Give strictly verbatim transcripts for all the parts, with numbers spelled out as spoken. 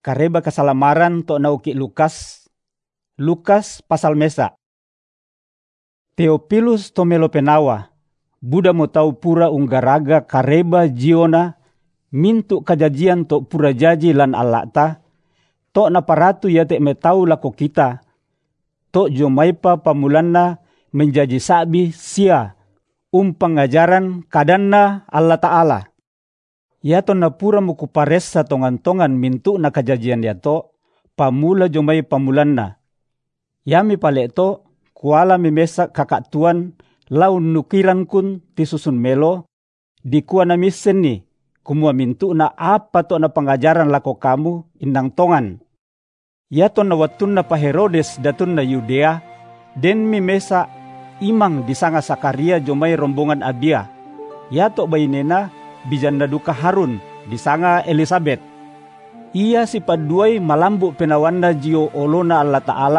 kareba kasalamaran to nauki Lukas. Lukas pasal mesa. Theophilus to melo penawa. Buda mo tau pura unggaraga kareba jiona mintu kajajian to pura jaji lan alata. To na paratu ya te metau lako kita. To jomaipa pamulanna menjaji sabi sia um pengajaran kadanna Allah Ta'ala. Ya to na pura mukupares sa tongan-tongan mintu na kajajian ya to pamula jomai pamulanna. Yami pale to kuala mimesa kakak tuan lau nukiran kun tisusun melo di kuana misen ni kumua mintu na apa to na pengajaran lako kamu indang tongan. Ya to na watun na pa Herodes datun na Yudea den mimesa imang disanga Sakaria jomai rombongan Abia. Ya to bainena bijan na duka Harun disanga Elisabet. Ia si paduai malambu penawanna jio olona Allah Ta'ala.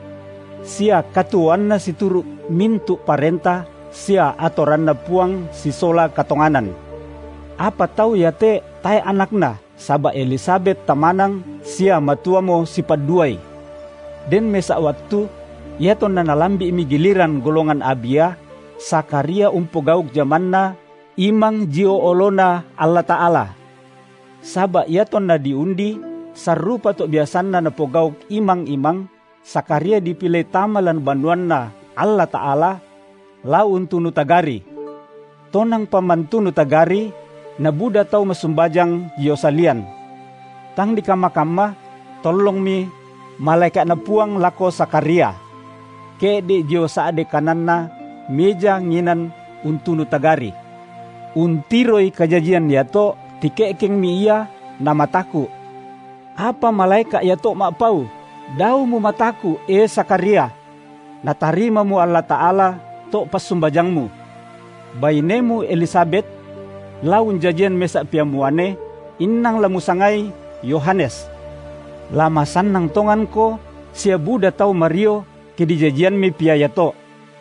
Sia katuanna si turu mintu parenta sia atoranna puang si sola katonganan. Apa tahu ya te tai anakna saba Elisabet tamanang sia matua mo si paduai. Den mesa waktu ia to nanalambi imi giliran golongan Abia Sakaria umpogauk jamanna imang jio olona Allah Ta'ala. Saba ia to na diundi sarupa to biasanna na pogauk imang-imang Sakaria dipilih tamalan banduanna Allah Ta'ala lau untuk nutagari. Tonang pamantu nutagari na Buddha tau masumbajang Yosalian. Tang di kama-kama tolong mi malaikat na puang lako Sakaria. Ke di Yosaade kananna meja nginan untuk nutagari. Untiroi kajajian yato tikekeng mi iya na mataku. Apa malaikat yato makpau? Dau mu mataku, e Sakaria, natarima mu Allah Ta'ala to pasumbajangmu. Bainemu Elisabet, laun jajian mesak piamuane, innang lamusangai Yohanes. Lama sanang tongan ko, sia Buddha tau Mario, ke dijajian mi piayato.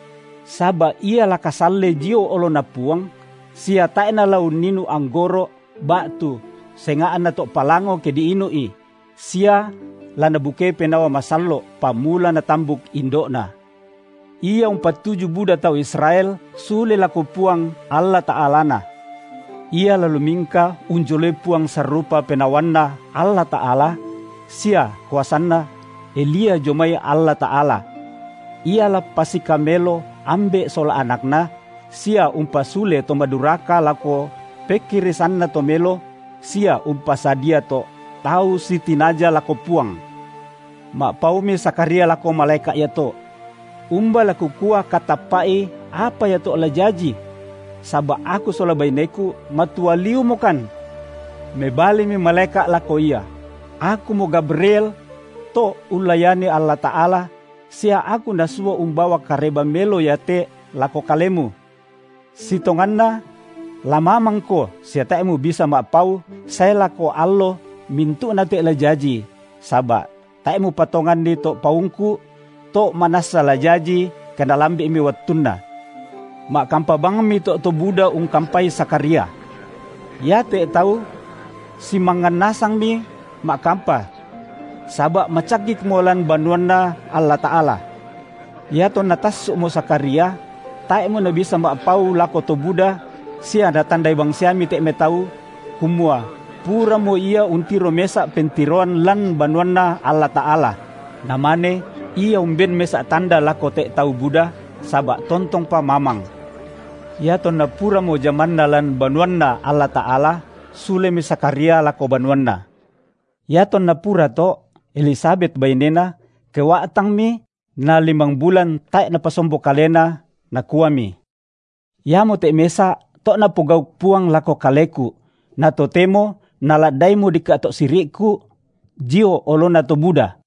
Saba ia lakasalle jio olona puang, sia taena laun ninu anggoro, batu, sengaan na to palango ke diinui, sia lana buke penawa masallo pamula na tambuk indokna. Ia umpatuju Buddha tau Israel sule laku puang Allah Ta'alana. Ia lalu mingka unjole puang sarupa penawanna Allah Ta'ala sia kuasanna Elia jomai Allah Ta'ala. Ia la pasi kamelo ambe sola anakna sia umpa sule to maduraka lako pekirisanna to melo sia umpa sadia to tau si tinaja lako puang. Mak paumi Sakaria lako malaikat yato. Umba laku kuah katapai apa yato ala jaji. Saba aku sola baineku matualiu mokan. Mebali mi malaikat lako iya. Aku mo Gabriel to ulayani Allah Ta'ala. Sia aku nasua umbawa kareba melo yate lako kalemu. Sitonganna lamamangko sia taemu bisa makpau saya lako allo mintu nate ala jaji. Saba taemu patongan di to paungku to manasa la jaji kana lambi mi wattunna. Mak kampa bang mi to to Buddha ung kampai Sakaria. Ya te tahu si mangan nasang mi mak kampa. Sabak macagik molan banuanna Allah Ta'ala. Ya to natas mo Sakaria taemu na bisa mak pau lako to Buddha sia datang dai bang siami te metau kumua. Pura mo ia untiro mesa pentiroan lan banuanna Allah Ta'ala. Namane ia umben mesa tanda lako te tau Buddha sabak tontong pa mamang. Ya to na pura mo jamanna lan banuanna Allah Ta'ala sule mi Sakaria lako banuanna. Ya to na pura to Elisabet bainena kewaatang mi na limang bulan tae na pasombo kalena na kuami. Ya mo te mesa to na pugaw puang lako kaleku na to temo naladaimu di katok siriku jio olona to Buddha.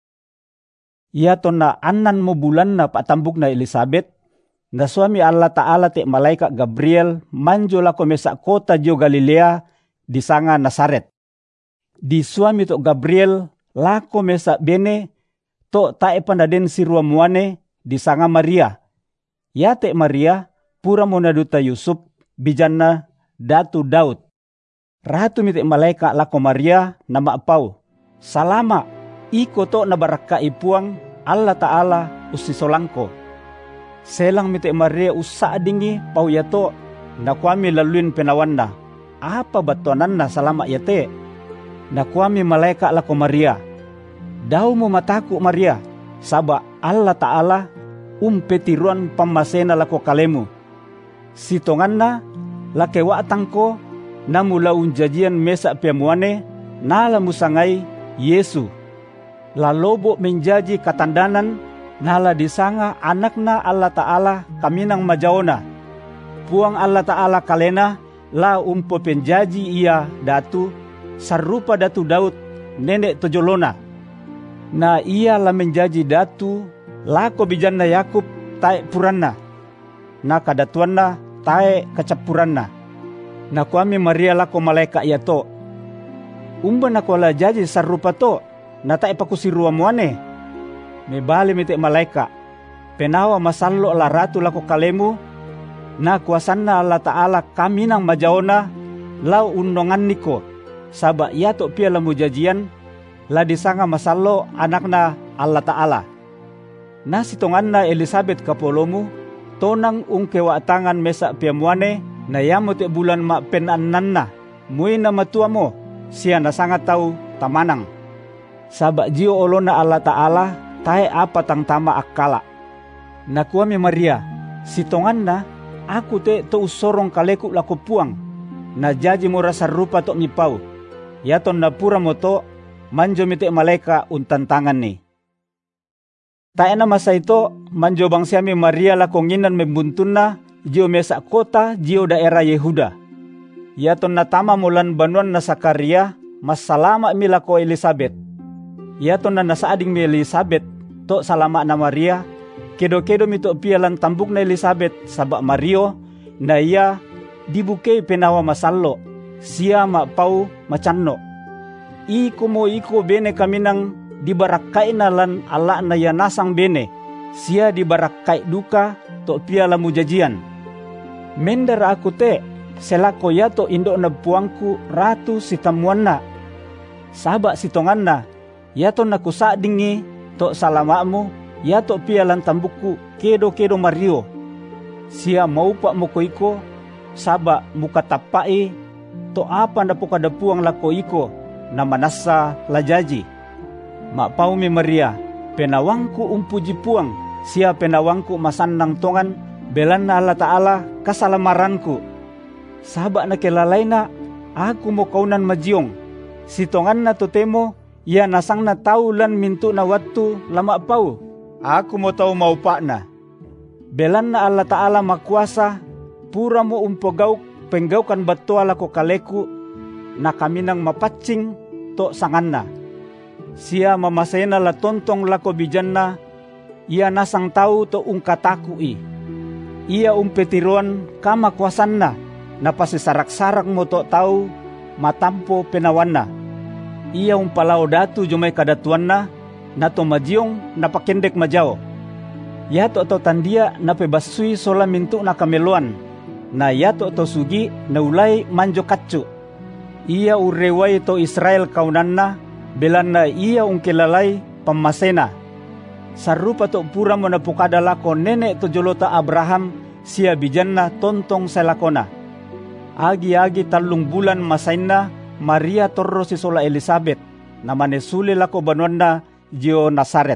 Ia to na anan mo bulan na patambuk na Elisabet na suami Allah Ta'ala te malaikat Gabriel manjo lako mesa kota jio Galilea di sanga Nasaret. Di suami to Gabriel lako mesa bene to tae pandaden sirua muane di sanga Maria. Ya te Maria pura mo naduta Yusuf bijanna datu Daud. Ratu mite malaikat lako Maria nama apau. salama iko to na baraka ipuang Allah Ta'ala usisolangko. Selang mite Maria usa dingi pau yato nakwami laluin penawan na. Apa batuanan na salama yate? Nakwami malaika lako Maria. Daw mo mataku Maria, saba Allah Ta'ala umpetiruan pamasena lako kalemu. Sitongan na lakewatang ko na mula unjajian mesa piamuane nala musangay Yesu. Lalobo menjaji katandanan nala disanga anak na Allah Ta'ala kaminang majaona. Puang Allah Ta'ala kalena la umpo penjaji ia datu sarupa datu Daud nenek tojolona. Na ia la menjaji datu lako bijanna Yakub tae puranna. Na kadatuanna tae kacapuranna. Na kuami Maria lako malaika ia to. Umba na kuala jaji sarupa to na tae pakusirua muane. Mebali mite malaika. Penawa masallo la ratu lako kalemu. Na kuasanna Allah Ta'ala kaminang majaona lau undongan niko. Saba ia to pia lamu jajian la disanga masallo anakna Allah Ta'ala. Na sitonganna Elizabeth kapolomu tonang ungkewa tangan mesa piamuane na yamo te bulan ma penannanna mui na matua mo siya na sangat tau tamanang. Saba jio olona Allah Ta'ala tae apa tang tama akala. Nakuami Maria sitonganna aku te to usorong kaleku lako puang na jaji mo rasa rupa to mipau. Yaton na pura mo to manjo mite malaika untan tangan ni. Tae na masa ito manjo bang siami Maria lako nginan membuntuna jio mesa kota jio daerah Yehuda. Yaton na tama mulan banuan na Sakaria mas salama mi lako Elizabeth. Yaton na nasaading mi Elizabeth to salama na Maria. Kedo-kedo mito pialan tambuk na Elizabeth sabak Mario na iya dibukay penawa masallo siya mapau macanno. Iko mo iko bene kaminang dibarakay na lan ala na yanasang bene siya dibarakay duka to piala mujajian. Mender aku te selako yato indo na puangku ratu si tamuan na. Sabak sitongan na yato na kusadingi to salamamu. Yato pialan tambuku kedo-kedo Mario. Siya maupa mo ko iko, saba muka tapai, to apa na po kadapuang lako iko, na manasa lajaji. Mapau mi Maria, penawangku umpuji puang, siya penawangku masandang tongan, belan na Allah Ta'ala kasalamaranku. Saba na kelalay na, aku mo kaunan majiyong, sitongan na totemo, ya nasang na taulan mintu na watu lama pau. Aku mo tau maupa na. Belan na Allah Ta'ala makuasa, pura mo umpogaw, penggaw kan batua lako kaleku, na kami nang mapacing to sangan na. Siya mamasena la tontong lako bijan na, ia nasang tau to ungkatakui. Ia umpetiruan kama kuasan na, napasisarak-sarak mo to tau, matampo penawan na. Ia umpalao datu jumay kadatuan na, nato majiyong napakendek majao. Yato to tandia napebasui sola mintu na kameluan. Na yato to sugi na ulay manjo katsu. Ia ureway to Israel kaunan na, belan na iya ungkilalay pamasena. Sarupa to pura mo napukada lako nenek to jolota Abraham siya bijan na tontong selakona. Agi-agi talung bulan masain na Maria torro si sola Elizabeth na manesuli lako banuan na jio Nazaret.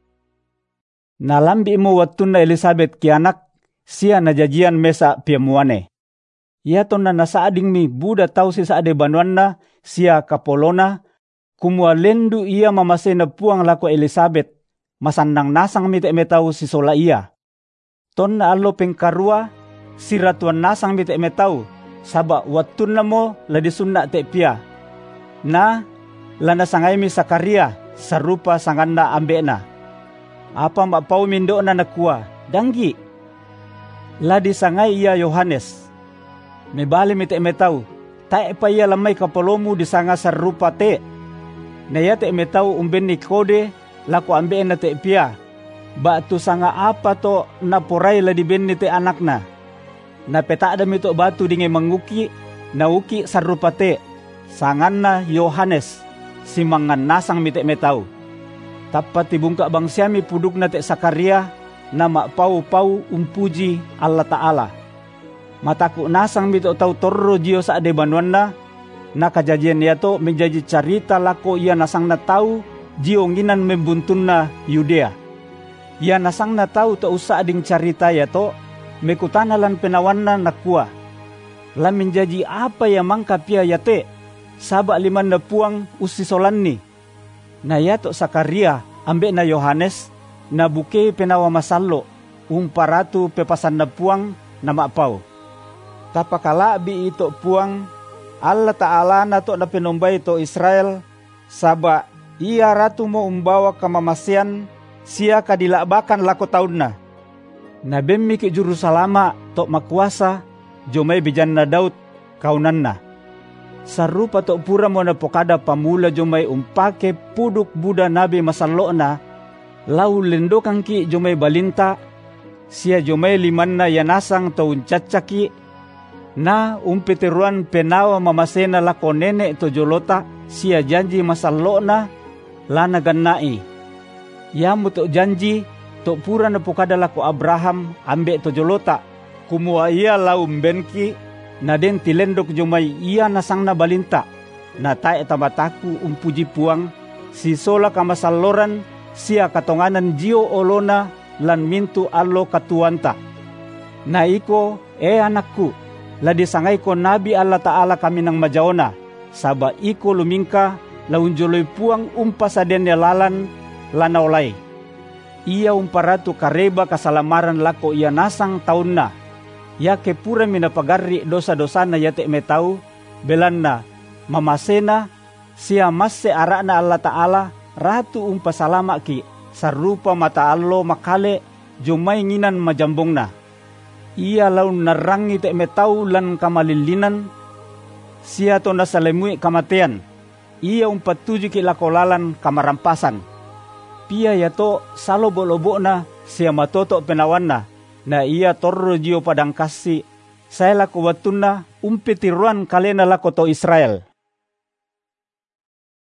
Nalambi mo watun na Elizabeth kianak, siya najajian mesa piamuane. Yaton na nasaading mi buda tau si saade banuan na, siya kapolona, kumualendu iya mamasay na puang lako Elizabeth, masandang nasang mite metau si sola iya. Ton na alo pengkarua, si ratuan nasang mite metau, saba watun na mo ladisun na te pia. Na, lanasangay mi Sakaria, sarupa sanganda ambe na. Apa mapau mindo na nakua, danggi. Ladi sangay iya Yohanes. Mebali mite metau, tae pa iya lamay kapolomu di sanga sarupa te. Naya te metau umben ni kode, lako ambe na te pia. Ba tu sanga apa to naporay ladi ben ni te anak na. Napeta ada mito batu dinge manguki, nauki sarupa te. Sangan na Yohanes. si mangan nasang mitek metau. Tapat tibungka bangsiami puduk na te Sakaria, nama pau-pau umpuji Allah Ta'ala. Mataku nasang mito tau torro jio sa ade banuanna, na kejadian yato menjadi cerita lako ia nasang na tau jio nginan membuntun na Yudea. Ia nasang na tau to usa ading cerita yato, mekutanalan penawanna nakua. Lah menjadi apa yang mangka pia yate, sabak liman na puang usisolan ni. Na yato Sakaria ambek na Yohanes, na buke penawa masalo, umparatu pepasan na puang na mapau. Tapakala bi ito puang, Allah Ta'ala na to na penumbay to Israel, saba ia ratu mo umbawa kamamasian, siya kadilabakan lako taun na. Nabemmi ke Jerusalema to makuasa, jomay bijan na Daud kaunan na. Sarupa to pura mo na pokada pamula jomay umpake puduk buda nabi masalo na, lau lendokan ki jomay balinta, siya jomay liman na yanasang to uncacaki, na umpitiruan penawa mamasena lako nene to jolota, siya janji masalo na, lana ganai. Yamu to janji, to pura na pokada lako Abraham ambek to jolota, kumua ia lau mbenki, na den tilendok jomay ia nasang na balinta, na tae tamataku umpuji puang, si sola kamasaloran, siya katonganan jio olona, lan mintu allo katuanta. Na iko, e anakku, la disangay ko nabi Allah Ta'ala kami ng majaona, saba iko lumingka, launjoloy puang umpasaden lalan, lanaulay. Ia umparatu kareba kasalamaran lako ia nasang taon na, ya ke pura minapagari dosa-dosa na yate metau, belan na, mamasena, siya mas se ara na Allah Ta'ala, ratu umpasalama ki, sarupa mata allo makale, jumay nginan majambong na. Ia lau narangi te metau lan kamalilinan, siya to nasalemui kamatian, ia umpatuju ki lakolalan kamarampasan. Pia yato salo bolobo na siya matoto penawan na, na ia torro jio padang kasi, saya lako watun na umpitiruan kalena lako to Israel.